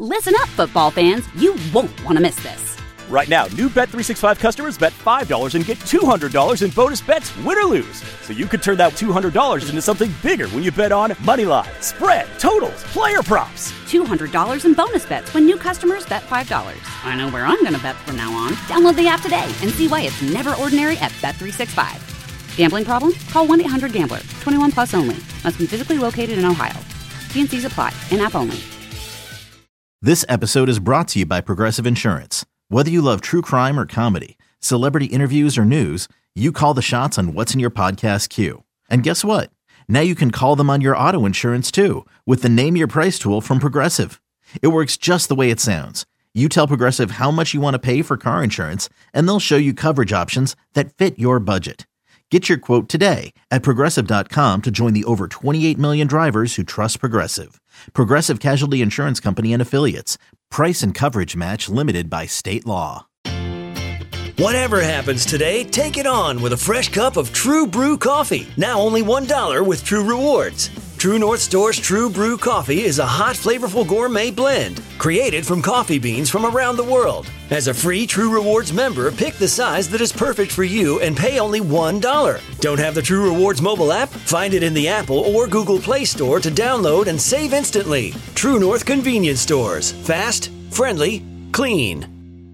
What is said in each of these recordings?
Listen up, football fans. You won't want to miss this. Right now, new Bet365 customers bet $5 and get $200 in bonus bets, win or lose. So you could turn that $200 into something bigger when you bet on money line, spread, totals, player props. $200 in bonus bets when new customers bet $5. I know where I'm going to bet from now on. Download the app today and see why it's never ordinary at Bet365. Gambling problem? Call 1-800-GAMBLER. 21 plus only. Must be physically located in Ohio. T&Cs apply. In-app only. This episode is brought to you by Progressive Insurance. Whether you love true crime or comedy, celebrity interviews or news, you call the shots on what's in your podcast queue. And guess what? Now you can call them on your auto insurance too with the Name Your Price tool from Progressive. It works just the way it sounds. You tell Progressive how much you want to pay for car insurance, and they'll show you coverage options that fit your budget. Get your quote today at Progressive.com to join the over 28 million drivers who trust Progressive. Progressive Casualty Insurance Company and Affiliates. Price and coverage match limited by state law. Whatever happens today, take it on with a fresh cup of True Brew coffee. Now only $1 with True Rewards. True North Store's True Brew coffee is a hot, flavorful gourmet blend created from coffee beans from around the world. As a free True Rewards member, pick the size that is perfect for you and pay only $1. Don't have the True Rewards mobile app? Find it in the Apple or Google Play Store to download and save instantly. True North Convenience Stores. Fast, friendly, clean.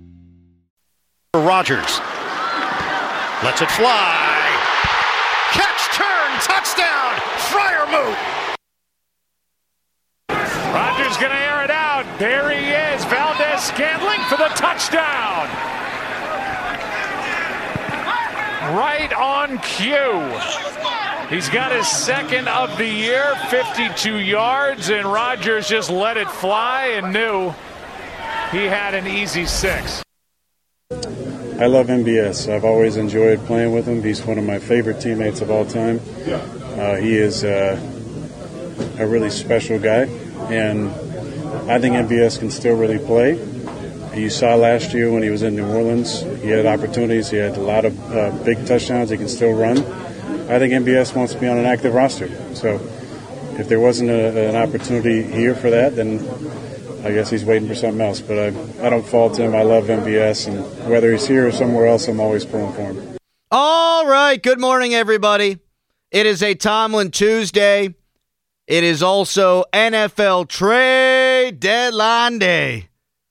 Rodgers lets it fly. Catch, turn, touchdown, Freiermuth. Rodgers going to air it out. There he is. Valdez-Scantling for the touchdown. Right on cue. He's got his second of the year, 52 yards, and Rodgers just let it fly and knew he had an easy 6. I love MBS. I've always enjoyed playing with him. He's one of my favorite teammates of all time. He is a really special guy, and I think MBS can still really play. You saw last year when he was in New Orleans, he had opportunities. He had a lot of big touchdowns. He can still run. I think MBS wants to be on an active roster. So if there wasn't an opportunity here for that, then I guess he's waiting for something else, but I don't fault him. I love MBS, and whether he's here or somewhere else, I'm always pulling for him. All right, good morning, everybody. It is a Tomlin Tuesday. It is also NFL trade deadline day.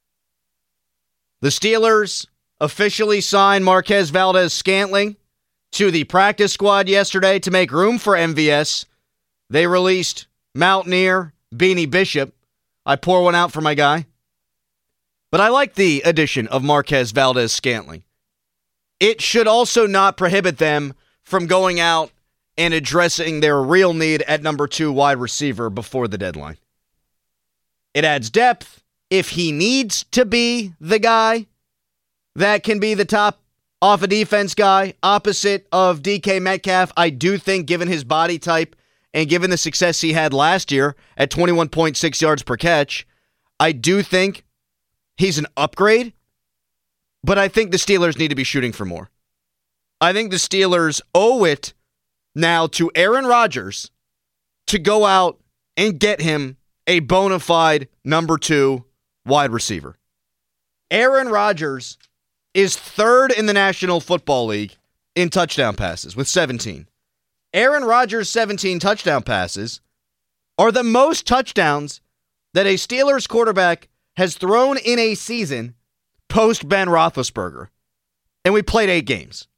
The Steelers officially signed Marquez Valdez-Scantling to the practice squad yesterday to make room for MVS. They released Mountaineer, Beanie Bishop. I pour one out for my guy. But I like the addition of Marquez Valdez-Scantling. It should also not prohibit them from going out and addressing their real need at number 2 wide receiver before the deadline. It adds depth. If he needs to be the guy that can be the top off a defense guy opposite of DK Metcalf, I do think, given his body type and given the success he had last year at 21.6 yards per catch, I do think he's an upgrade, but I think the Steelers need to be shooting for more. I think the Steelers owe it now to Aaron Rodgers to go out and get him a bona fide number 2 wide receiver. Aaron Rodgers is 3rd in the National Football League in touchdown passes with 17. Aaron Rodgers' 17 touchdown passes are the most touchdowns that a Steelers quarterback has thrown in a season post Ben Roethlisberger. And we played 8 games.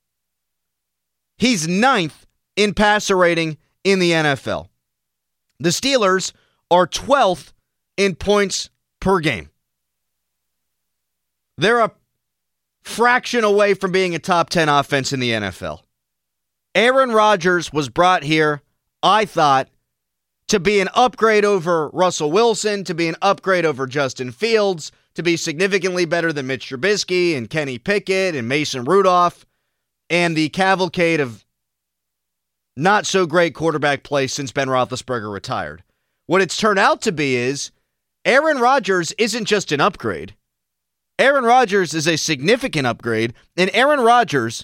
He's 9th in passer rating in the NFL. The Steelers are 12th in points per game. They're a fraction away from being a top 10 offense in the NFL. Aaron Rodgers was brought here, I thought, to be an upgrade over Russell Wilson, to be an upgrade over Justin Fields, to be significantly better than Mitch Trubisky and Kenny Pickett and Mason Rudolph, and the cavalcade of not so great quarterback play since Ben Roethlisberger retired. What it's turned out to be is Aaron Rodgers isn't just an upgrade. Aaron Rodgers is a significant upgrade, and Aaron Rodgers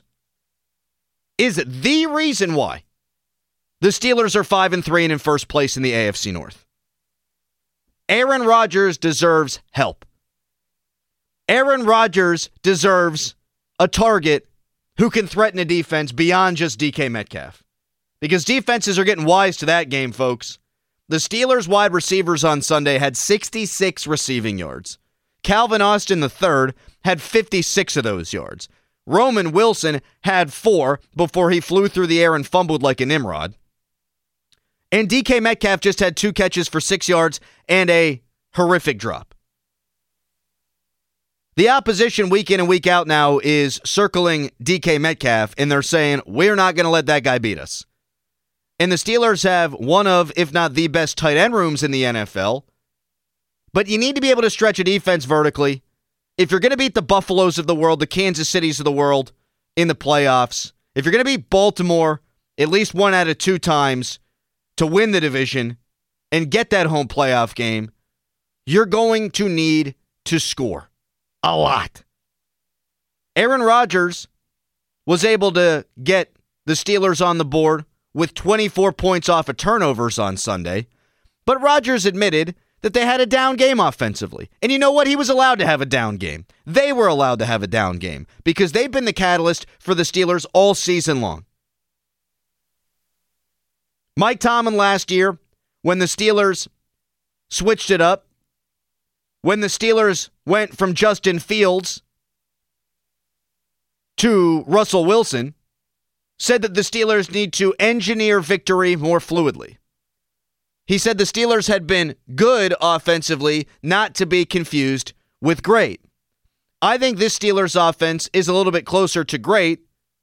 is the reason why the Steelers are 5-3 and in first place in the AFC North. Aaron Rodgers deserves help. Aaron Rodgers deserves a target who can threaten a defense beyond just DK Metcalf. Because defenses are getting wise to that game, folks. The Steelers' wide receivers on Sunday had 66 receiving yards. Calvin Austin III had 56 of those yards. Roman Wilson had 4 before he flew through the air and fumbled like a Nimrod. And DK Metcalf just had 2 catches for 6 yards and a horrific drop. The opposition week in and week out now is circling DK Metcalf, and they're saying, we're not going to let that guy beat us. And the Steelers have one of, if not the best tight end rooms in the NFL. But you need to be able to stretch a defense vertically. If you're going to beat the Buffaloes of the world, the Kansas Cities of the world in the playoffs, if you're going to beat Baltimore at least 1 out of 2 times to win the division and get that home playoff game, you're going to need to score a lot. Aaron Rodgers was able to get the Steelers on the board with 24 points off of turnovers on Sunday, but Rodgers admitted that they had a down game offensively. And you know what? He was allowed to have a down game. They were allowed to have a down game because they've been the catalyst for the Steelers all season long. Mike Tomlin last year, when the Steelers switched it up, when the Steelers went from Justin Fields to Russell Wilson, said that the Steelers need to engineer victory more fluidly. He said the Steelers had been good offensively, not to be confused with great. I think this Steelers offense is a little bit closer to great,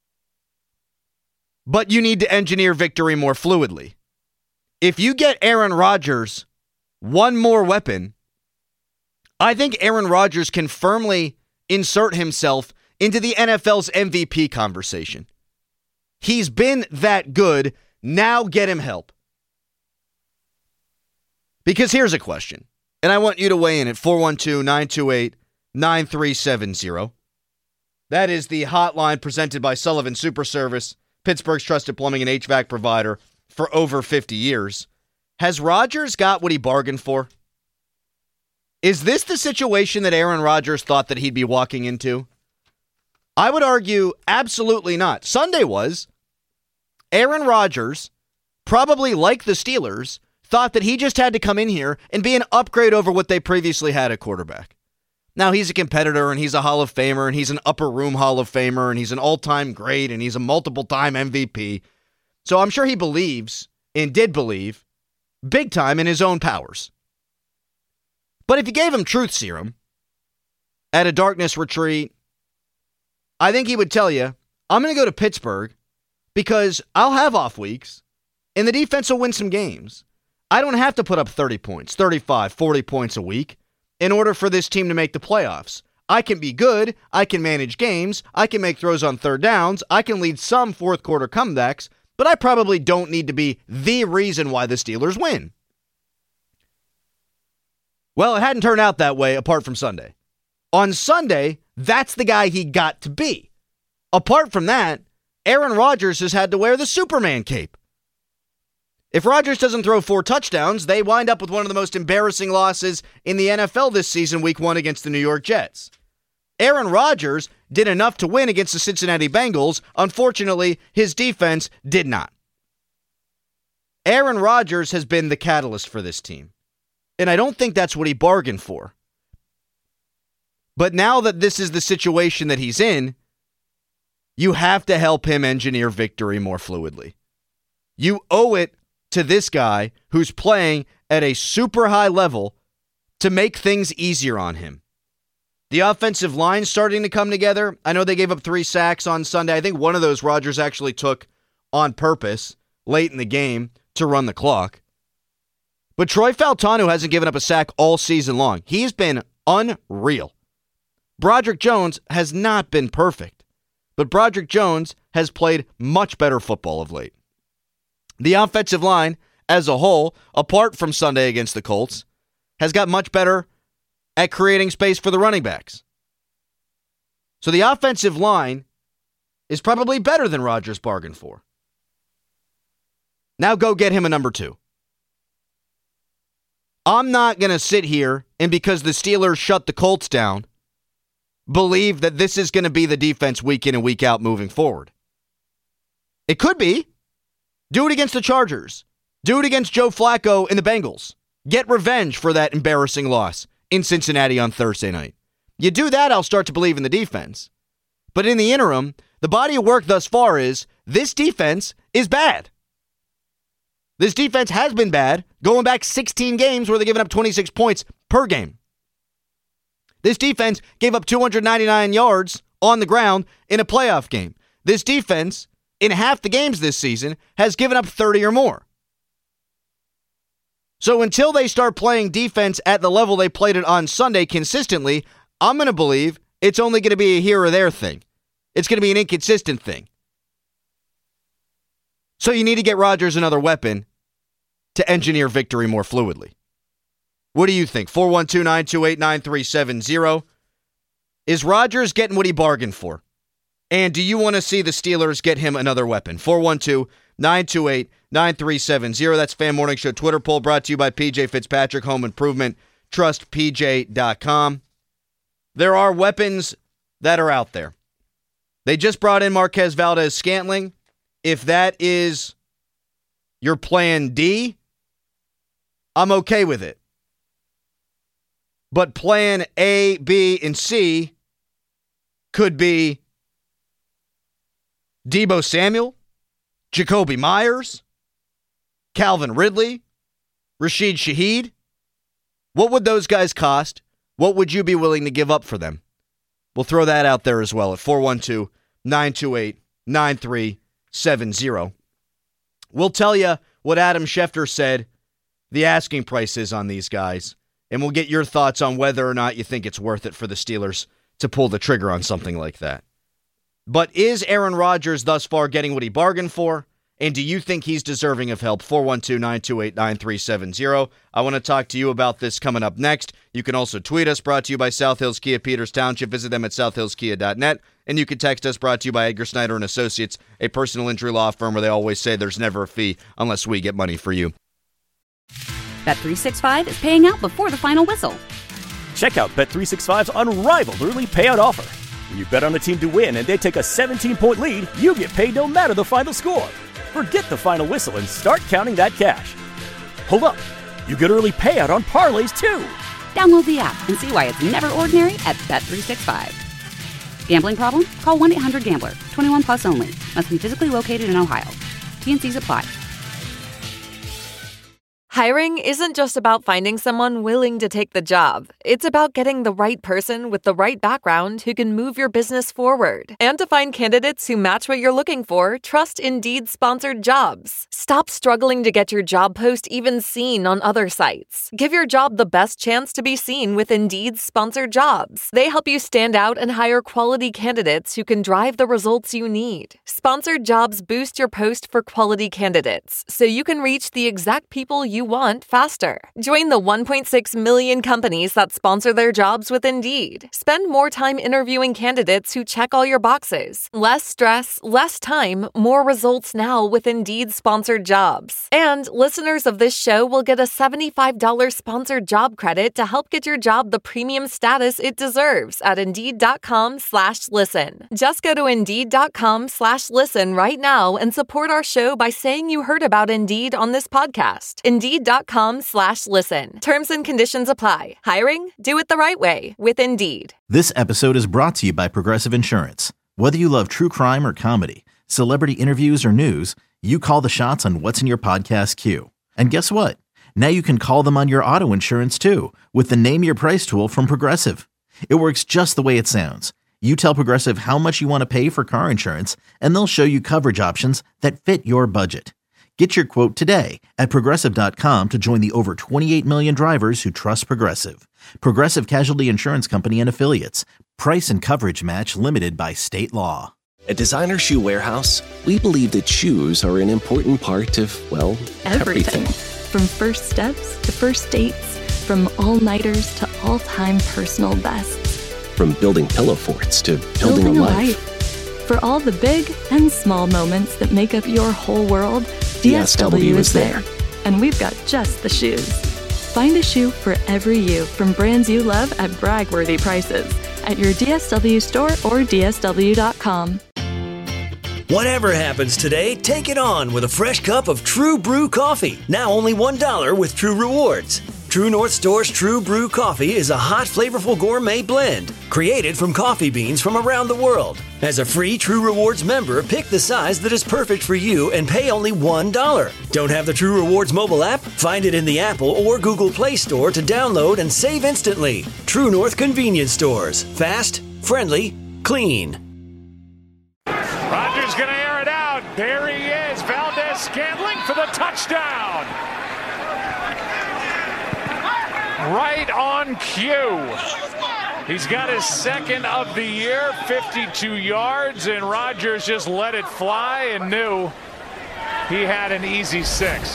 but you need to engineer victory more fluidly. If you get Aaron Rodgers one more weapon, I think Aaron Rodgers can firmly insert himself into the NFL's MVP conversation. He's been that good. Now get him help. Because here's a question, and I want you to weigh in at 412-928-9370. That is the hotline presented by Sullivan Super Service, Pittsburgh's trusted plumbing and HVAC provider for over 50 years. Has Rodgers got what he bargained for? Is this the situation that Aaron Rodgers thought that he'd be walking into? I would argue absolutely not. Sunday was. Aaron Rodgers, probably like the Steelers, thought that he just had to come in here and be an upgrade over what they previously had at quarterback. Now, he's a competitor, and he's a Hall of Famer, and he's an upper room Hall of Famer, and he's an all-time great, and he's a multiple-time MVP. So I'm sure he believes, and did believe, big time in his own powers. But if you gave him truth serum at a darkness retreat, I think he would tell you, I'm going to go to Pittsburgh because I'll have off weeks, and the defense will win some games. I don't have to put up 30 points, 35, 40 points a week in order for this team to make the playoffs. I can be good, I can manage games, I can make throws on third downs, I can lead some fourth quarter comebacks, but I probably don't need to be the reason why the Steelers win. Well, it hadn't turned out that way apart from Sunday. On Sunday, that's the guy he got to be. Apart from that, Aaron Rodgers has had to wear the Superman cape. If Rodgers doesn't throw 4 touchdowns, they wind up with one of the most embarrassing losses in the NFL this season, week 1 against the New York Jets. Aaron Rodgers did enough to win against the Cincinnati Bengals. Unfortunately, his defense did not. Aaron Rodgers has been the catalyst for this team. And I don't think that's what he bargained for. But now that this is the situation that he's in, you have to help him engineer victory more fluidly. You owe it to this guy who's playing at a super high level to make things easier on him. The offensive line starting to come together. I know they gave up 3 sacks on Sunday. I think one of those Rodgers actually took on purpose late in the game to run the clock. But Troy Fautanu hasn't given up a sack all season long. He's been unreal. Broderick Jones has not been perfect, but Broderick Jones has played much better football of late. The offensive line as a whole, apart from Sunday against the Colts, has got much better at creating space for the running backs. So the offensive line is probably better than Rodgers bargained for. Now go get him a number 2. I'm not going to sit here and because the Steelers shut the Colts down, believe that this is going to be the defense week in and week out moving forward. It could be. Do it against the Chargers. Do it against Joe Flacco and the Bengals. Get revenge for that embarrassing loss in Cincinnati on Thursday night. You do that, I'll start to believe in the defense. But in the interim, the body of work thus far is this defense is bad. This defense has been bad, going back 16 games where they're giving up 26 points per game. This defense gave up 299 yards on the ground in a playoff game. This defense, in half the games this season, has given up 30 or more. So until they start playing defense at the level they played it on Sunday consistently, I'm going to believe it's only going to be a here or there thing. It's going to be an inconsistent thing. So you need to get Rodgers another weapon to engineer victory more fluidly. What do you think? 412-928-9370. Is Rodgers getting what he bargained for? And do you want to see the Steelers get him another weapon? 412-928-9370. That's Fan Morning Show Twitter poll brought to you by PJ Fitzpatrick Home Improvement. TrustPJ.com. There are weapons that are out there. They just brought in Marquez Valdes-Scantling. If that is your plan D, I'm okay with it. But plan A, B, and C could be Deebo Samuel, Jacoby Myers, Calvin Ridley, Rashid Shaheed. What would those guys cost? What would you be willing to give up for them? We'll throw that out there as well at 412-928-9370. We'll tell you what Adam Schefter said the asking price is on these guys, and we'll get your thoughts on whether or not you think it's worth it for the Steelers to pull the trigger on something like that. But is Aaron Rodgers thus far getting what he bargained for? And do you think he's deserving of help? 412-928-9370. I want to talk to you about this coming up next. You can also tweet us, brought to you by South Hills Kia Peters Township. Visit them at southhillskia.net. And you can text us, brought to you by Edgar Snyder & Associates, a personal injury law firm where they always say there's never a fee unless we get money for you. Bet365 is paying out before the final whistle. Check out Bet365's unrivaled early payout offer. When you bet on a team to win and they take a 17-point lead, you get paid no matter the final score. Forget the final whistle and start counting that cash. Hold up. You get early payout on parlays, too. Download the app and see why it's never ordinary at Bet365. Gambling problem? Call 1-800-GAMBLER. 21 plus only. Must be physically located in Ohio. T&Cs apply. Hiring isn't just about finding someone willing to take the job. It's about getting the right person with the right background who can move your business forward. And to find candidates who match what you're looking for, trust Indeed-sponsored jobs. Stop struggling to get your job post even seen on other sites. Give your job the best chance to be seen with Indeed-sponsored jobs. They help you stand out and hire quality candidates who can drive the results you need. Sponsored jobs boost your post for quality candidates, so you can reach the exact people you want faster. Join the 1.6 million companies that sponsor their jobs with Indeed. Spend more time interviewing candidates who check all your boxes. Less stress, less time, more results now with Indeed-sponsored jobs. And listeners of this show will get a $75 sponsored job credit to help get your job the premium status it deserves at Indeed.com/listen. Just go to Indeed.com/listen right now and support our show by saying you heard about Indeed on this podcast. Indeed.com/listen. Terms and conditions apply. Hiring? Do it the right way with Indeed. This episode is brought to you by Progressive Insurance. Whether you love true crime or comedy, celebrity interviews or news, you call the shots on what's in your podcast queue. And guess what? Now you can call them on your auto insurance too with the Name Your Price tool from Progressive. It works just the way it sounds. You tell Progressive how much you want to pay for car insurance, and they'll show you coverage options that fit your budget. Get your quote today at Progressive.com to join the over 28 million drivers who trust Progressive. Progressive Casualty Insurance Company and Affiliates. Price and coverage match limited by state law. At Designer Shoe Warehouse, we believe that shoes are an important part of, well, everything. From first steps to first dates, from all-nighters to all-time personal bests. From building pillow forts to building a life. For all the big and small moments that make up your whole world, DSW is there. And we've got just the shoes. Find a shoe for every you from brands you love at brag-worthy prices at your DSW store or DSW.com. Whatever happens today, take it on with a fresh cup of True Brew coffee. Now only $1 with True Rewards. True North Store's True Brew coffee is a hot, flavorful gourmet blend created from coffee beans from around the world. As a free True Rewards member, pick the size that is perfect for you and pay only $1. Don't have the True Rewards mobile app? Find it in the Apple or Google Play Store to download and save instantly. True North Convenience Stores. Fast, friendly, clean. Rodgers going to air it out. There he is. Valdez-Scantling for the touchdown. Right on cue. He's got his second of the year, 52 yards, and Rodgers just let it fly and knew he had an easy 6.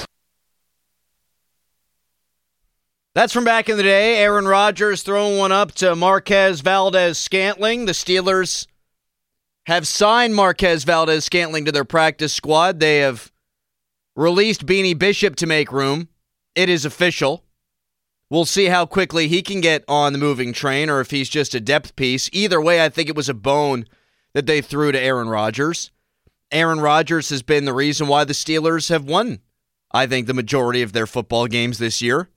That's from back in the day. Aaron Rodgers throwing one up to Marquez Valdez-Scantling. The Steelers have signed Marquez Valdez-Scantling to their practice squad. They have released Beanie Bishop to make room. It is official. We'll see how quickly he can get on the moving train or if he's just a depth piece. Either way, I think it was a bone that they threw to Aaron Rodgers. Aaron Rodgers has been the reason why the Steelers have won, I think, the majority of their football games this year.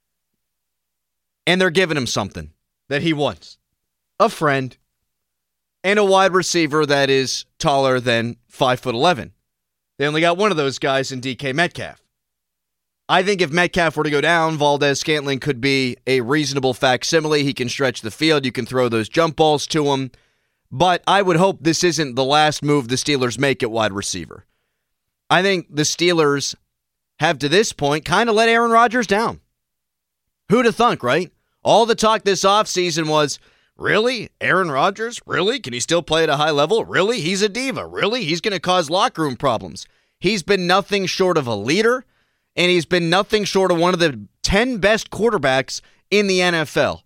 And they're giving him something that he wants. A friend and a wide receiver that is taller than 5'11". They only got one of those guys in DK Metcalf. I think if Metcalf were to go down, Valdez-Scantling could be a reasonable facsimile. He can stretch the field. You can throw those jump balls to him. But I would hope this isn't the last move the Steelers make at wide receiver. I think the Steelers have, to this point, kind of let Aaron Rodgers down. Who'd have thunk, right? All the talk this offseason was, really? Aaron Rodgers? Really? Can he still play at a high level? Really? He's a diva. Really? He's going to cause locker room problems. He's been nothing short of a leader. And he's been nothing short of one of the 10 best quarterbacks in the NFL.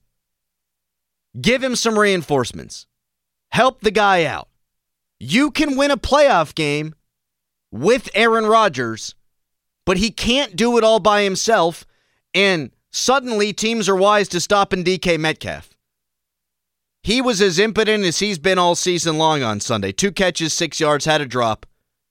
Give him some reinforcements. Help the guy out. You can win a playoff game with Aaron Rodgers, but he can't do it all by himself, and suddenly teams are wise to stopping DK Metcalf. He was as impotent as he's been all season long on Sunday. 2 catches, 6 yards, had a drop.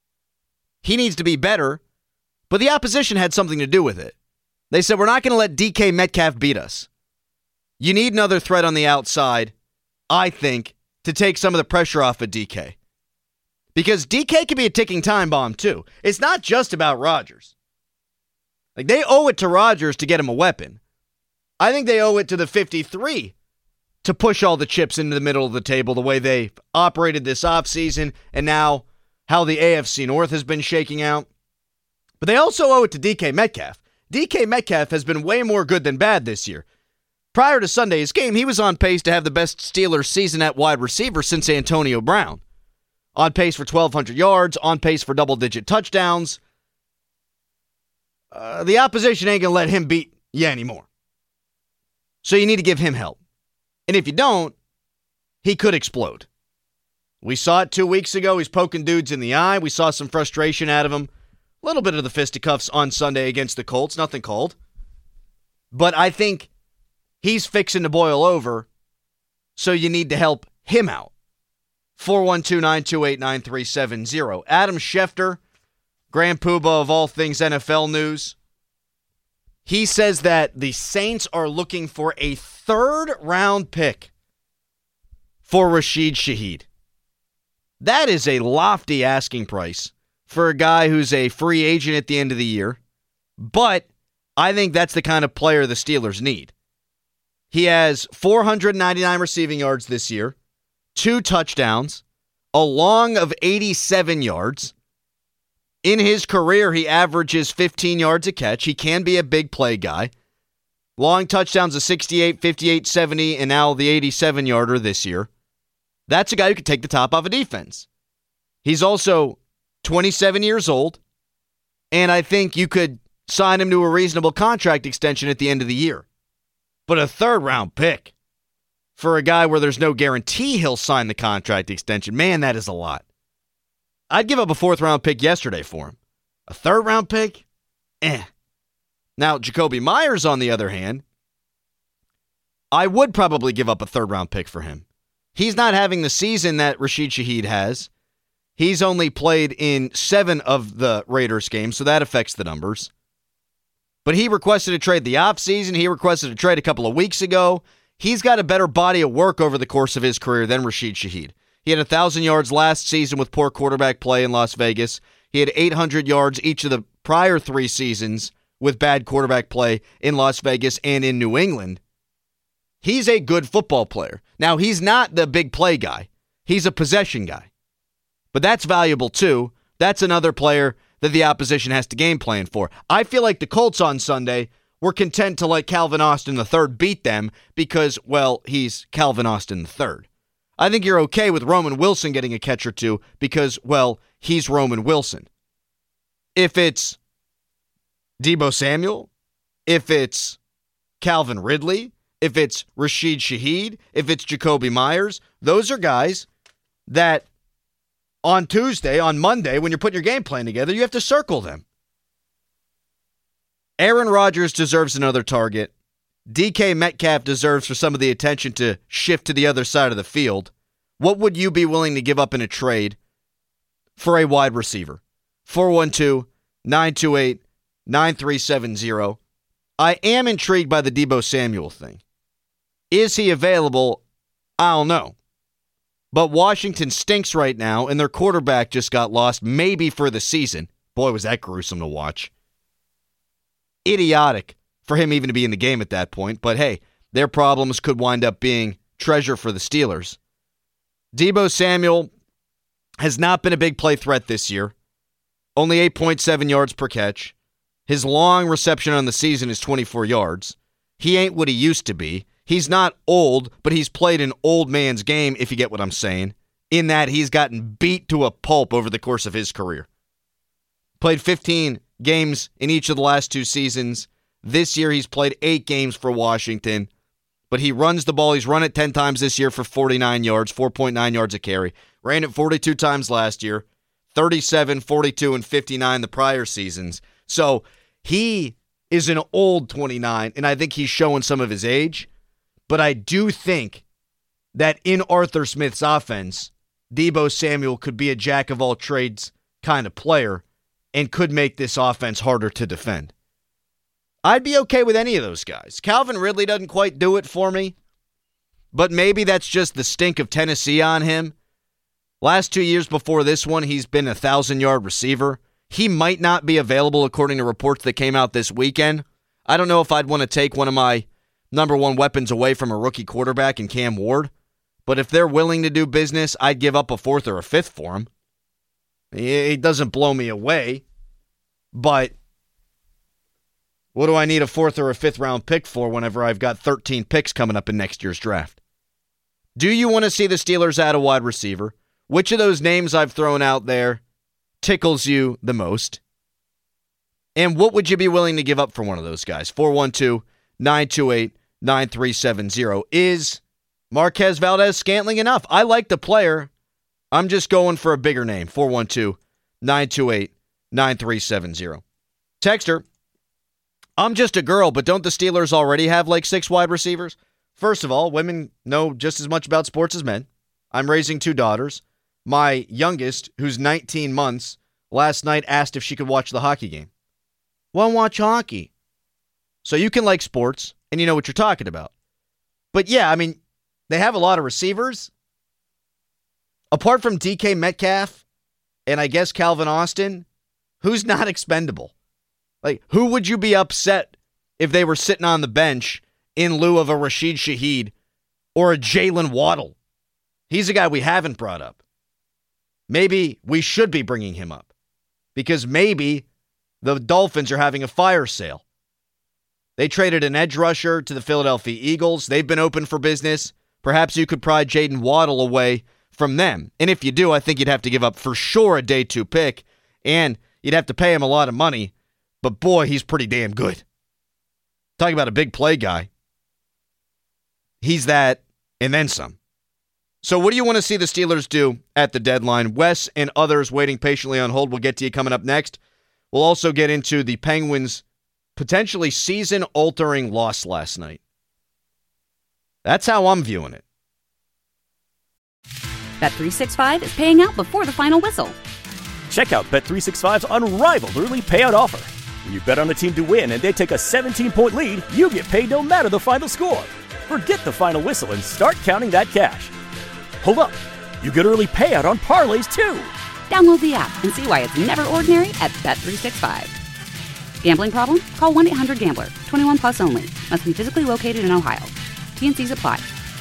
He needs to be better. But the opposition had something to do with it. They said, we're not going to let DK Metcalf beat us. You need another threat on the outside, I think, to take some of the pressure off of DK. Because DK can be a ticking time bomb, too. It's not just about Rodgers. Like, they owe it to Rodgers to get him a weapon. I think they owe it to the 53 to push all the chips into the middle of the table the way they operated this offseason and now how the AFC North has been shaking out. But they also owe it to DK Metcalf. DK Metcalf has been way more good than bad this year. Prior to Sunday's game, he was on pace to have the best Steelers season at wide receiver since Antonio Brown. On pace for 1,200 yards, on pace for double-digit touchdowns. The opposition ain't going to let him beat you anymore. So you need to give him help. And if you don't, he could explode. We saw it 2 weeks ago. He's poking dudes in the eye. We saw some frustration out of him. A little bit of the fisticuffs on Sunday against the Colts. Nothing cold. But I think he's fixing to boil over, so you need to help him out. 412-928-9370. Adam Schefter, Grand Poobah of all things NFL news. He says that the Saints are looking for a 3rd-round pick for Rashid Shaheed. That is a lofty asking price for a guy who's a free agent at the end of the year. But I think that's the kind of player the Steelers need. He has 499 receiving yards this year, 2 touchdowns, a long of 87 yards. In his career, he averages 15 yards a catch. He can be a big play guy. Long touchdowns of 68, 58, 70, and now the 87-yarder this year. That's a guy who could take the top off a defense. He's also 27 years old, and I think you could sign him to a reasonable contract extension at the end of the year. But a 3rd-round pick for a guy where there's no guarantee he'll sign the contract extension, man, that is a lot. I'd give up a 4th-round pick yesterday for him. A 3rd-round pick? Now, Jacoby Myers, on the other hand, I would probably give up a third-round pick for him. He's not having the season that Rashid Shaheed has. He's only played in 7 of the Raiders games, so that affects the numbers. But he requested a trade the offseason. He requested a trade a couple of weeks ago. He's got a better body of work over the course of his career than Rashid Shaheed. He had 1,000 yards last season with poor quarterback play in Las Vegas. He had 800 yards each of the prior 3 seasons with bad quarterback play in Las Vegas and in New England. He's a good football player. Now, he's not the big play guy. He's a possession guy. But that's valuable too. That's another player that the opposition has to game plan for. I feel like the Colts on Sunday were content to let Calvin Austin III beat them because, well, he's Calvin Austin III. I think you're okay with Roman Wilson getting a catch or two because, well, he's Roman Wilson. If it's Deebo Samuel, if it's Calvin Ridley, if it's Rashid Shaheed, if it's Jacoby Myers, those are guys that on Tuesday, on Monday, when you're putting your game plan together, you have to circle them. Aaron Rodgers deserves another target. DK Metcalf deserves for some of the attention to shift to the other side of the field. What would you be willing to give up in a trade for a wide receiver? 412-928-9370. I am intrigued by the Deebo Samuel thing. Is he available? I don't know. But Washington stinks right now, and their quarterback just got lost, maybe for the season. Boy, was that gruesome to watch. Idiotic for him even to be in the game at that point. But hey, their problems could wind up being treasure for the Steelers. Deebo Samuel has not been a big play threat this year. Only 8.7 yards per catch. His long reception on the season is 24 yards. He ain't what he used to be. He's not old, but he's played an old man's game, if you get what I'm saying, in that he's gotten beat to a pulp over the course of his career. Played 15 games in each of the last 2 seasons. This year he's played 8 games for Washington, but he runs the ball. He's run it 10 times this year for 49 yards, 4.9 yards a carry. Ran it 42 times last year, 37, 42, and 59 the prior seasons. So he is an old 29, and I think he's showing some of his age. But I do think that in Arthur Smith's offense, Deebo Samuel could be a jack-of-all-trades kind of player and could make this offense harder to defend. I'd be okay with any of those guys. Calvin Ridley doesn't quite do it for me, but maybe that's just the stink of Tennessee on him. Last 2 years before this one, he's been a 1,000-yard receiver. He might not be available according to reports that came out this weekend. I don't know if I'd want to take one of my number 1 weapons away from a rookie quarterback in Cam Ward. But if they're willing to do business, I'd give up a 4th or a 5th for him. It doesn't blow me away. But what do I need a 4th or a 5th round pick for whenever I've got 13 picks coming up in next year's draft? Do you want to see the Steelers add a wide receiver? Which of those names I've thrown out there tickles you the most? And what would you be willing to give up for one of those guys? 412-928-9370. Is Marquez Valdes-Scantling enough? I like the player. I'm just going for a bigger name. 412-928-9370. Texter, I'm just a girl, but don't the Steelers already have like 6 wide receivers? First of all, women know just as much about sports as men. I'm raising 2 daughters. My youngest, who's 19 months, last night asked if she could watch the hockey game. Well, watch hockey. So you can like sports, and you know what you're talking about. But yeah, I mean, they have a lot of receivers. Apart from DK Metcalf, and I guess Calvin Austin, who's not expendable? Like, who would you be upset if they were sitting on the bench in lieu of a Rashid Shaheed or a Jalen Waddle? He's a guy we haven't brought up. Maybe we should be bringing him up because maybe the Dolphins are having a fire sale. They traded an edge rusher to the Philadelphia Eagles. They've been open for business. Perhaps you could pry Jaden Waddle away from them. And if you do, I think you'd have to give up for sure a day 2 pick, and you'd have to pay him a lot of money. But boy, he's pretty damn good. Talking about a big play guy. He's that and then some. So what do you want to see the Steelers do at the deadline? Wes and others waiting patiently on hold. We'll get to you coming up next. We'll also get into the Penguins potentially season-altering loss last night. That's how I'm viewing it. Bet365 is paying out before the final whistle. Check out Bet365's unrivaled early payout offer. When you bet on a team to win and they take a 17-point lead, you get paid no matter the final score. Forget the final whistle and start counting that cash. Hold up. You get early payout on parlays, too. Download the app and see why it's never ordinary at Bet365. Gambling problem? Call 1-800-GAMBLER. 21 plus only. Must be physically located in Ohio. T&Cs apply.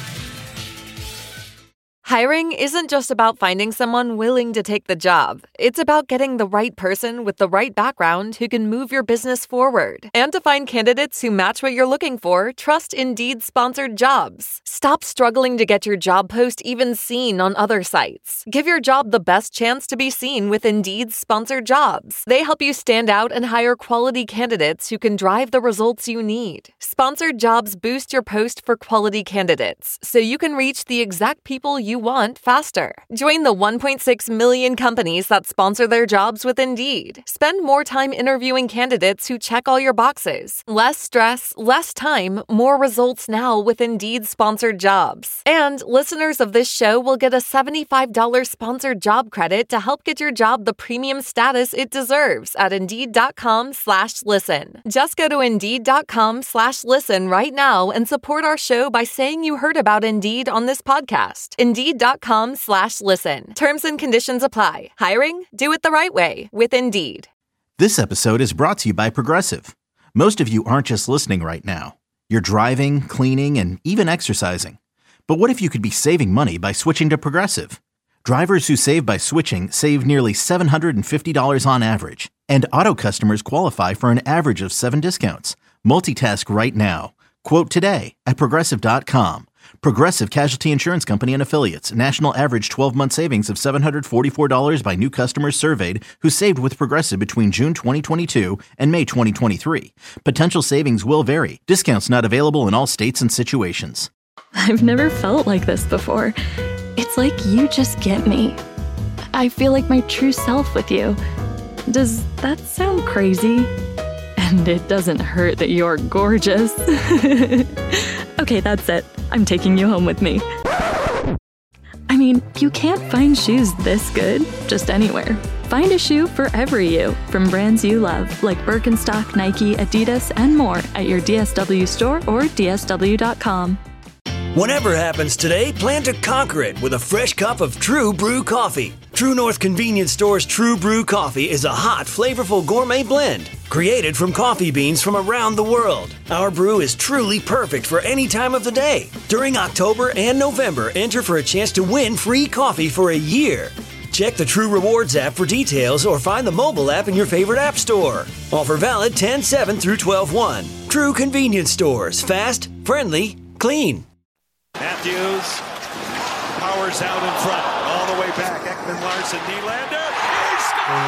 Hiring isn't just about finding someone willing to take the job. It's about getting the right person with the right background who can move your business forward. And to find candidates who match what you're looking for, trust Indeed-sponsored jobs. Stop struggling to get your job post even seen on other sites. Give your job the best chance to be seen with Indeed-sponsored jobs. They help you stand out and hire quality candidates who can drive the results you need. Sponsored jobs boost your post for quality candidates, so you can reach the exact people you want faster. Join the 1.6 million companies that sponsor their jobs with Indeed. Spend more time interviewing candidates who check all your boxes. Less stress, less time, more results now with Indeed-sponsored jobs. And listeners of this show will get a $75 sponsored job credit to help get your job the premium status it deserves at Indeed.com/listen. Just go to Indeed.com/listen right now and support our show by saying you heard about Indeed on this podcast. Indeed.com/listen. Terms and conditions apply. Hiring? Do it the right way with Indeed. This episode is brought to you by Progressive. Most of you aren't just listening right now. You're driving, cleaning, and even exercising. But what if you could be saving money by switching to Progressive? Drivers who save by switching save nearly $750 on average. And auto customers qualify for an average of 7 discounts. Multitask right now. Quote today at Progressive.com. Progressive Casualty Insurance Company and Affiliates. National average 12-month savings of $744 by new customers surveyed who saved with Progressive between June 2022 and May 2023. Potential savings will vary. Discounts not available in all states and situations. I've never felt like this before. It's like you just get me. I feel like my true self with you. Does that sound crazy? And it doesn't hurt that you're gorgeous. Okay, that's it. I'm taking you home with me. I mean, you can't find shoes this good just anywhere. Find a shoe for every you from brands you love, like Birkenstock, Nike, Adidas, and more at your DSW store or DSW.com. Whatever happens today, plan to conquer it with a fresh cup of True Brew coffee. True North Convenience Store's True Brew coffee is a hot, flavorful gourmet blend created from coffee beans from around the world. Our brew is truly perfect for any time of the day. During October and November, enter for a chance to win free coffee for a year. Check the True Rewards app for details or find the mobile app in your favorite app store. Offer valid 10/7 through 12/1. True Convenience Stores. Fast, friendly, clean. Matthews powers out in front, all the way back. Ekman Larson, Nylander. He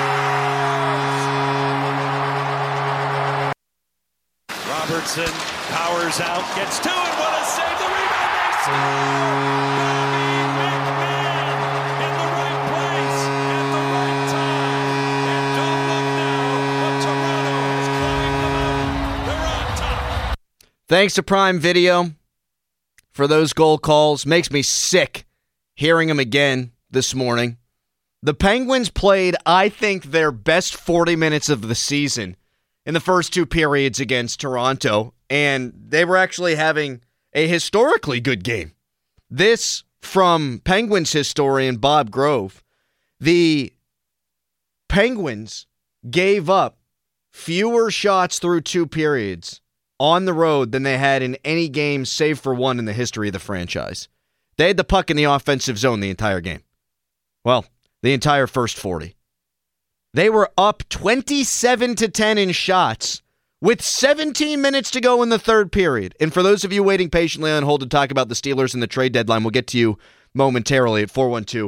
scores! Robertson powers out, gets to it. What a save! The rebound. They score! Bobby McMann in the right place at the right time. And don't look now, but Toronto has climbed the mountain. They're on top. Thanks to Prime Video for those goal calls. Makes me sick hearing them again this morning. The Penguins played, I think, their best 40 minutes of the season in the first 2 periods against Toronto, and they were actually having a historically good game. This from Penguins historian Bob Grove. The Penguins gave up fewer shots through 2 periods on the road than they had in any game save for one in the history of the franchise. They had the puck in the offensive zone the entire game. Well, the entire first 40. They were up 27-10 in shots with 17 minutes to go in the third period. And for those of you waiting patiently on hold to talk about the Steelers and the trade deadline, we'll get to you momentarily at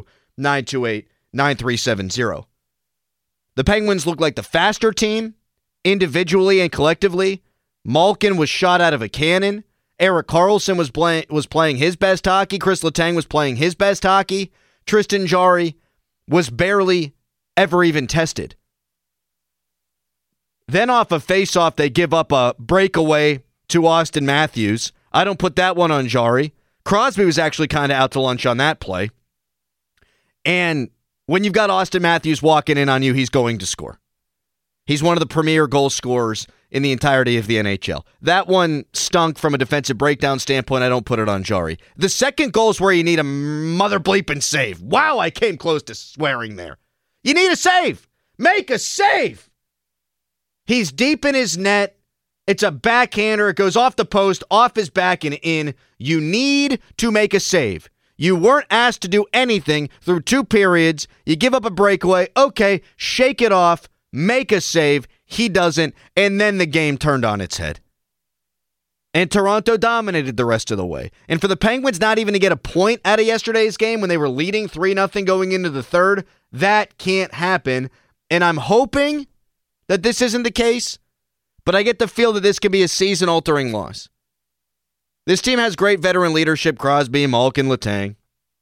412-928-9370. The Penguins look like the faster team, individually and collectively. Malkin was shot out of a cannon. Erik Karlsson was playing his best hockey. Chris Letang was playing his best hockey. Tristan Jarry was barely ever even tested. Then off a faceoff, they give up a breakaway to Austin Matthews. I don't put that one on Jarry. Crosby was actually kind of out to lunch on that play. And when you've got Austin Matthews walking in on you, he's going to score. He's one of the premier goal scorers in the entirety of the NHL. That one stunk from a defensive breakdown standpoint. I don't put it on Jarry. The second goal is where you need a mother bleeping save. Wow, I came close to swearing there. You need a save. Make a save. He's deep in his net. It's a backhander. It goes off the post, off his back and in. You need to make a save. You weren't asked to do anything through 2 periods. You give up a breakaway. Okay, shake it off. Make a save. He doesn't. And then the game turned on its head. And Toronto dominated the rest of the way. And for the Penguins not even to get a point out of yesterday's game when they were leading 3-0 going into the third, that can't happen. And I'm hoping that this isn't the case, but I get the feel that this could be a season-altering loss. This team has great veteran leadership, Crosby, Malkin, Letang.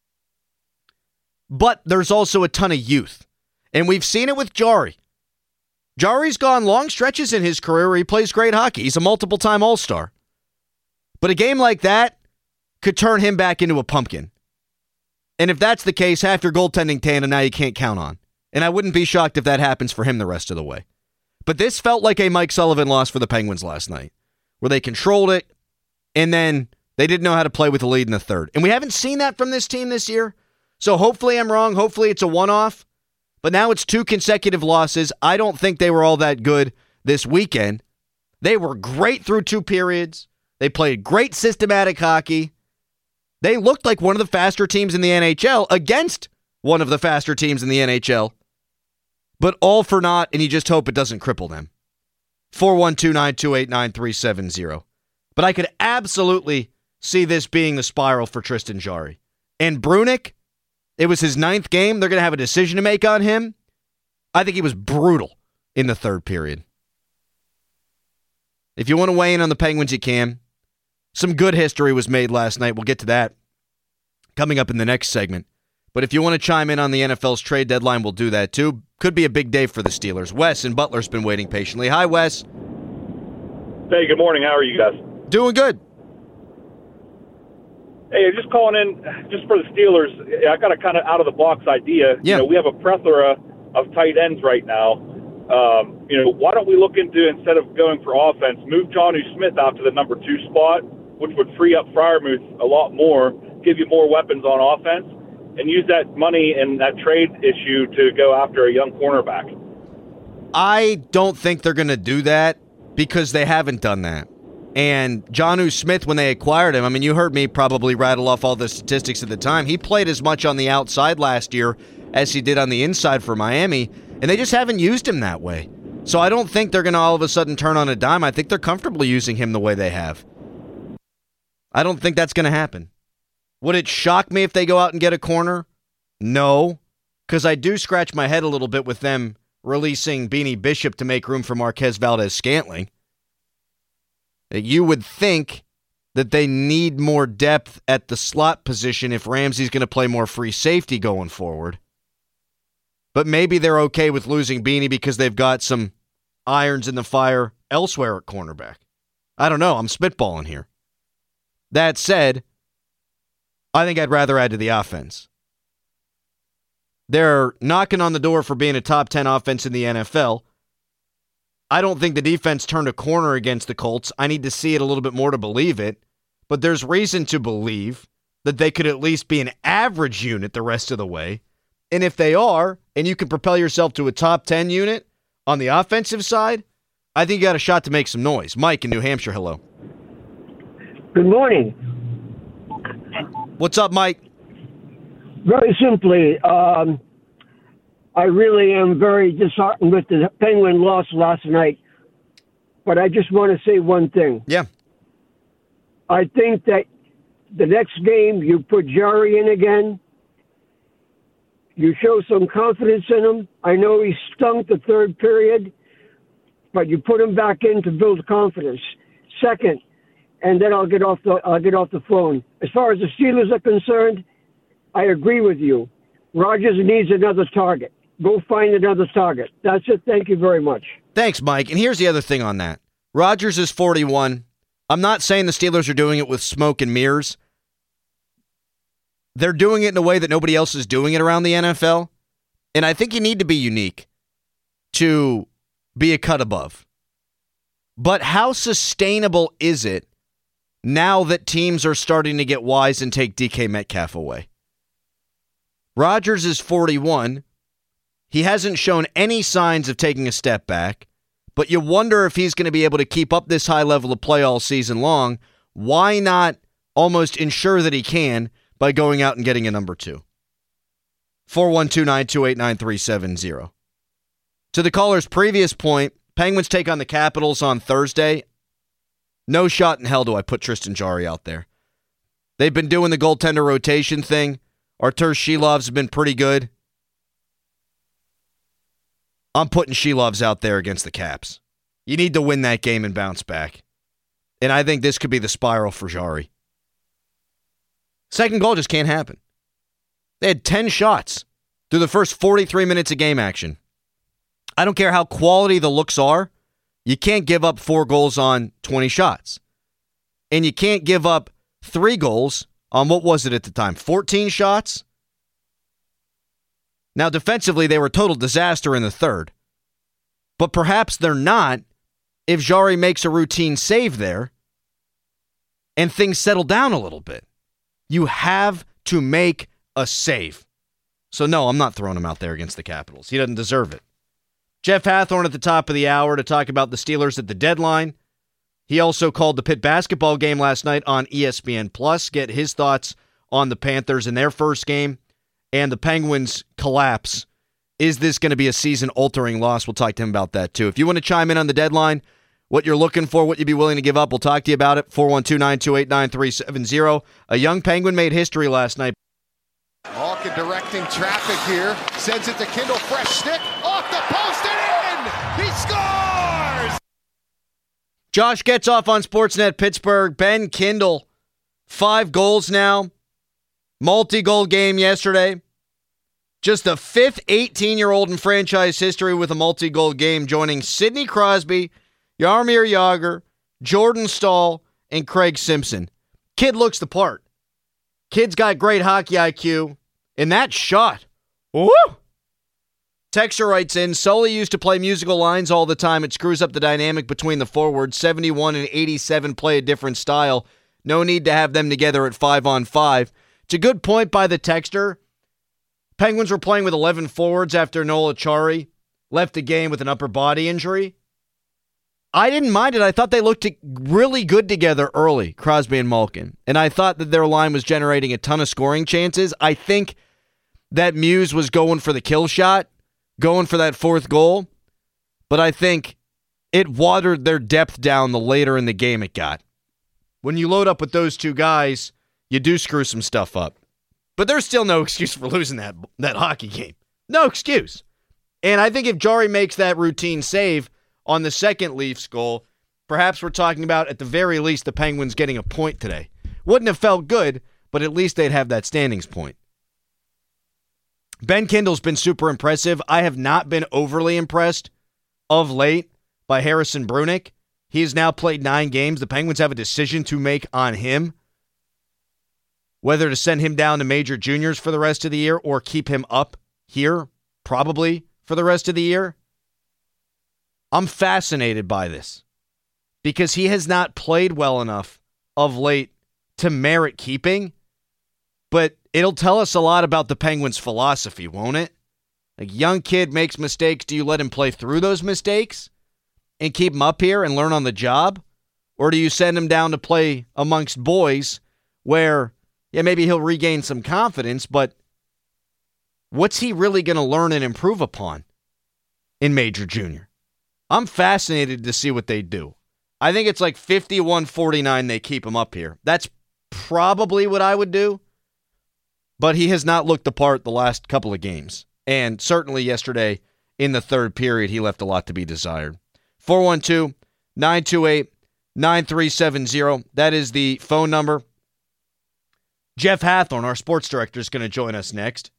But there's also a ton of youth. And we've seen it with Jarry. Jarry's gone long stretches in his career where he plays great hockey. He's a multiple-time All-Star. But a game like that could turn him back into a pumpkin. And if that's the case, half your goaltending tandem now you can't count on. And I wouldn't be shocked if that happens for him the rest of the way. But this felt like a Mike Sullivan loss for the Penguins last night, where they controlled it, and then they didn't know how to play with the lead in the third. And we haven't seen that from this team this year. So hopefully I'm wrong. Hopefully it's a one-off. But now it's 2 consecutive losses. I don't think they were all that good this weekend. They were great through 2 periods. They played great systematic hockey. They looked like one of the faster teams in the NHL against one of the faster teams in the NHL. But all for naught, and you just hope it doesn't cripple them. 412-928-9370. But I could absolutely see this being the spiral for Tristan Jarry. And Brunick, it was his 9th game. They're going to have a decision to make on him. I think he was brutal in the third period. If you want to weigh in on the Penguins, you can. Some good history was made last night. We'll get to that coming up in the next segment. But if you want to chime in on the NFL's trade deadline, we'll do that too. Could be a big day for the Steelers. Wes in Butler's been waiting patiently. Hi, Wes. Hey, good morning. How are you guys? Doing good. Hey, just calling in just for the Steelers. I got a kind of out-of-the-box idea. Yeah. We have a plethora of tight ends right now. Why don't we look into, instead of going for offense, move Jonnu Smith out to the number 2 spot, which would free up Freiermuth a lot more, give you more weapons on offense, and use that money and that trade issue to go after a young cornerback. I don't think they're going to do that because they haven't done that. And Jonnu Smith, when they acquired him, I mean, you heard me probably rattle off all the statistics at the time. He played as much on the outside last year as he did on the inside for Miami, and they just haven't used him that way. So I don't think they're going to all of a sudden turn on a dime. I think they're comfortable using him the way they have. I don't think that's going to happen. Would it shock me if they go out and get a corner? No, because I do scratch my head a little bit with them releasing Beanie Bishop to make room for Marquez Valdes-Scantling. You would think that they need more depth at the slot position if Ramsey's going to play more free safety going forward. But maybe they're okay with losing Beanie because they've got some irons in the fire elsewhere at cornerback. I don't know. I'm spitballing here. That said, I think I'd rather add to the offense. They're knocking on the door for being a top 10 offense in the NFL. I don't think the defense turned a corner against the Colts. I need to see it a little bit more to believe it. But there's reason to believe that they could at least be an average unit the rest of the way. And if they are, and you can propel yourself to a top 10 unit on the offensive side, I think you got a shot to make some noise. Mike in New Hampshire, hello. Good morning. What's up, Mike? Very simply, I really am very disheartened with the Penguin loss last night. But I just want to say one thing. Yeah. I think that the next game you put Jarry in again. You show some confidence in him. I know he stunk the third period, but you put him back in to build confidence. Second, and then I'll get off the phone. As far as the Steelers are concerned, I agree with you. Rodgers needs another target. go find another target. That's it. Thank you very much. Thanks, Mike. And here's the other thing on that. Rodgers is 41. I'm not saying the Steelers are doing it with smoke and mirrors. They're doing it in a way that nobody else is doing it around the NFL. And I think you need to be unique to be a cut above. But how sustainable is it now that teams are starting to get wise and take DK Metcalf away? Rodgers is 41. He hasn't shown any signs of taking a step back, but you wonder if he's going to be able to keep up this high level of play all season long. Why not almost ensure that he can by going out and getting a number 2? 412-928-9370. To the caller's previous point, Penguins take on the Capitals on Thursday. No shot in hell do I put Tristan Jarry out there. They've been doing the goaltender rotation thing. Artur Shilov's been pretty good. I'm putting Shilov's out there against the Caps. You need to win that game and bounce back. And I think this could be the spiral for Jarry. Second goal just can't happen. They had 10 shots through the first 43 minutes of game action. I don't care how quality the looks are. You can't give up 4 goals on 20 shots. And you can't give up 3 goals on, what was it at the time, 14 shots? Now, defensively, they were a total disaster in the third. But perhaps they're not if Jarry makes a routine save there and things settle down a little bit. You have to make a save. So, no, I'm not throwing him out there against the Capitals. He doesn't deserve it. Jeff Hathhorn at the top of the hour to talk about the Steelers at the deadline. He also called the Pitt basketball game last night on ESPN+. Get his thoughts on the Panthers in their first game and the Penguins' collapse. Is this going to be a season-altering loss? We'll talk to him about that, too. If you want to chime in on the deadline, what you're looking for, what you'd be willing to give up, we'll talk to you about it. 412-928-9370. A young Penguin made history last night. Malkin directing traffic here. Sends it to Kindle. Fresh stick. Off the post and in! He scores! Josh gets off on Sportsnet Pittsburgh. Ben Kindle, 5 goals now. Multi-goal game yesterday. Just the 5th 18-year-old in franchise history with a multi-goal game, joining Sidney Crosby, Jaromir Jagr, Jordan Staal, and Craig Simpson. Kid looks the part. Kid's got great hockey IQ. And that shot. Woo! Texture writes in, Sully used to play musical lines all the time. It screws up the dynamic between the forwards. 71 and 87 play a different style. No need to have them together at 5-on-5. It's a good point by the texter. Penguins were playing with 11 forwards after Noel Acciari left the game with an upper body injury. I didn't mind it. I thought they looked really good together early, Crosby and Malkin. And I thought that their line was generating a ton of scoring chances. I think that Muse was going for the kill shot, going for that 4th goal. But I think it watered their depth down the later in the game it got. When you load up with those 2 guys, you do screw some stuff up. But there's still no excuse for losing that hockey game. No excuse. And I think if Jarry makes that routine save on the second Leafs goal, perhaps we're talking about, at the very least, the Penguins getting a point today. Wouldn't have felt good, but at least they'd have that standings point. Ben Kindle's been super impressive. I have not been overly impressed of late by Harrison Brunick. He has now played 9 games. The Penguins have a decision to make on him, whether to send him down to major juniors for the rest of the year or keep him up here, probably for the rest of the year. I'm fascinated by this because he has not played well enough of late to merit keeping, but it'll tell us a lot about the Penguins' philosophy, won't it? Like, young kid makes mistakes. Do you let him play through those mistakes and keep him up here and learn on the job? Or do you send him down to play amongst boys where, yeah, maybe he'll regain some confidence, but what's he really going to learn and improve upon in major junior? I'm fascinated to see what they do. I think it's like 51-49 they keep him up here. That's probably what I would do. But he has not looked the part the last couple of games. And certainly yesterday in the third period, he left a lot to be desired. 412-928-9370. That is the phone number. Jeff Hathhorn, our sports director, is going to join us next.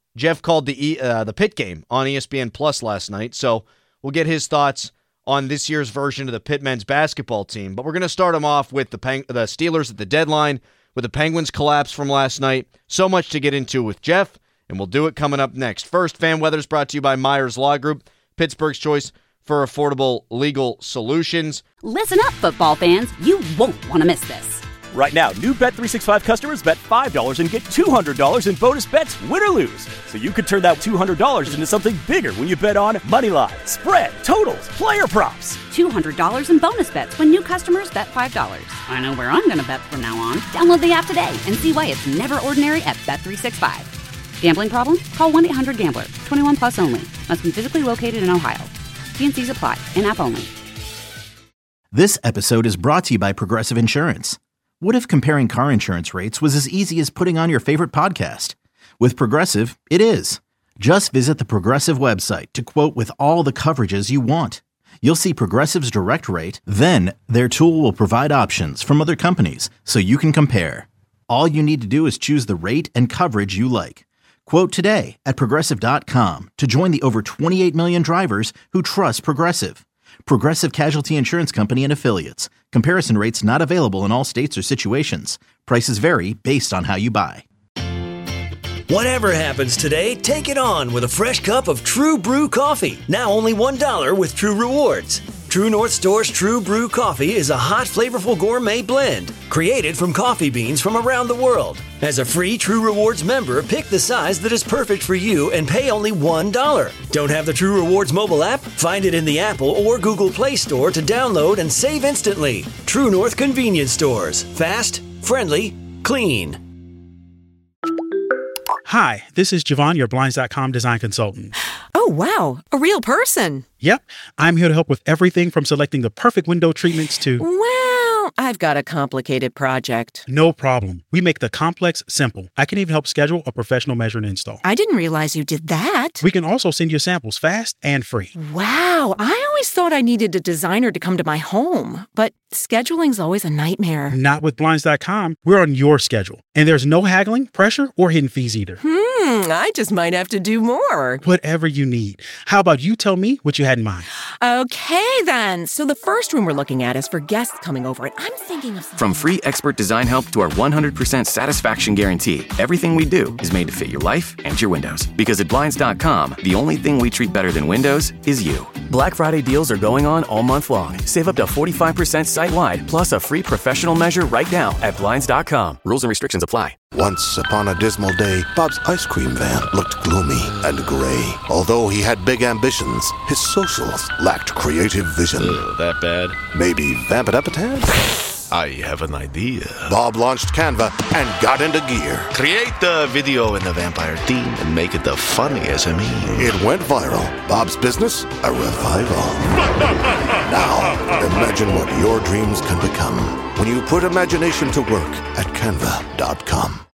Jeff called the Pitt game on ESPN Plus last night, so we'll get his thoughts on this year's version of the Pitt men's basketball team. But we're going to start them off with the Steelers at the deadline, with the Penguins collapse from last night. So much to get into with Jeff, and we'll do it coming up next. First, Fan Weather's brought to you by Myers Law Group, Pittsburgh's choice for affordable legal solutions. Listen up, football fans. You won't want to miss this. Right now, new Bet365 customers bet $5 and get $200 in bonus bets, win or lose. So you could turn that $200 into something bigger when you bet on Moneyline, spread, totals, player props. $200 in bonus bets when new customers bet $5. I know where I'm going to bet from now on. Download the app today and see why it's never ordinary at Bet365. Gambling problem? Call 1-800-GAMBLER. 21 plus only. Must be physically located in Ohio. T&Cs apply. In-app only. This episode is brought to you by Progressive Insurance. What if comparing car insurance rates was as easy as putting on your favorite podcast? With Progressive, it is. Just visit the Progressive website to quote with all the coverages you want. You'll see Progressive's direct rate, then their tool will provide options from other companies so you can compare. All you need to do is choose the rate and coverage you like. Quote today at Progressive.com to join the over 28 million drivers who trust Progressive. Progressive Casualty Insurance Company and Affiliates. Comparison rates not available in all states or situations. Prices vary based on how you buy. Whatever happens today, take it on with a fresh cup of True Brew coffee. Now only $1 with True Rewards. True North Store's True Brew coffee is a hot, flavorful gourmet blend created from coffee beans from around the world. As a free True Rewards member, pick the size that is perfect for you and pay only $1. Don't have the True Rewards mobile app? Find it in the Apple or Google Play Store to download and save instantly. True North Convenience Stores. Fast, friendly, clean. Hi, this is Javon, your Blinds.com design consultant. Oh, wow. A real person. Yep. I'm here to help with everything from selecting the perfect window treatments to... Well, I've got a complicated project. No problem. We make the complex simple. I can even help schedule a professional measure and install. I didn't realize you did that. We can also send you samples fast and free. Wow. I always thought I needed a designer to come to my home, but scheduling's always a nightmare. Not with Blinds.com. We're on your schedule. And there's no haggling, pressure, or hidden fees either. I just might have to do more. Whatever you need. How about you tell me what you had in mind? Okay, then. So the first room we're looking at is for guests coming over, and I'm thinking of... From free expert design help to our 100% satisfaction guarantee, everything we do is made to fit your life and your windows. Because at Blinds.com, the only thing we treat better than windows is you. Black Friday deals are going on all month long. Save up to 45% site-wide, plus a free professional measure right now at Blinds.com. Rules and restrictions apply. Once upon a dismal day, Bob's ice cream van looked gloomy and gray. Although he had big ambitions, his socials lacked creative vision. That bad? Maybe vamp it up a tad? I have an idea. Bob launched Canva and got into gear. Create the video in the vampire theme and make it the funniest SME. It went viral. Bob's business, a revival. Now, imagine what your dreams can become when you put imagination to work at Canva.com.